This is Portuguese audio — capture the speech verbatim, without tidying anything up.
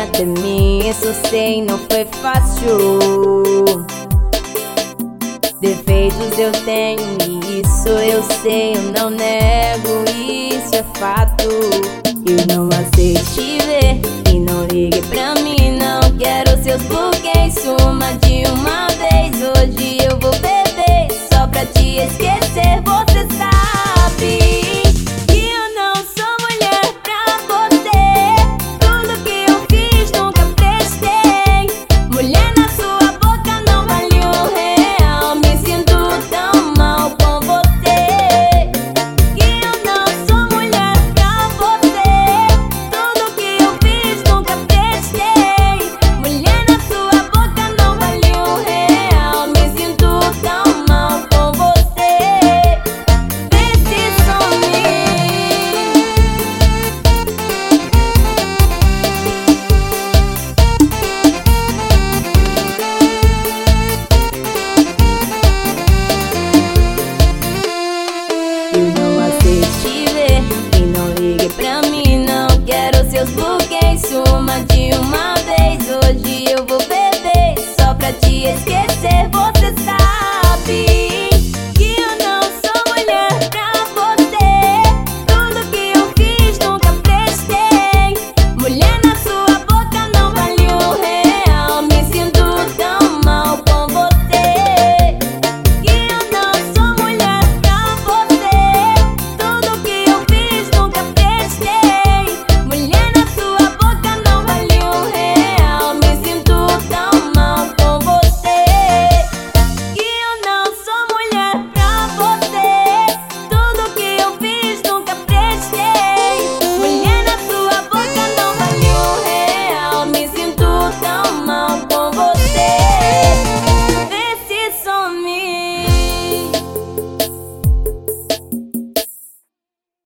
de mim, isso sei, não foi fácil. Defeitos eu tenho e isso eu sei, eu não nego, isso é fato. Eu não aceito te ver e não ligue pra mim, não quero seus buquês, suma de uma vez. Hoje eu vou beber só pra te esquecer, você sabe que eu não sou mulher pra você. Tudo que eu fiz nunca prestei. Mulher na sua boca não vale um real, me sinto tão mal com você. Que eu não sou mulher pra você. Tudo que eu fiz nunca prestei. Mulher na sua boca não vale um real, me sinto tão mal com você. Vê se some. Eu não aceito te ver e não ligue pra mim, não quero seus buquês, suma de uma vez. Hoje eu vou beber só pra te esquecer, você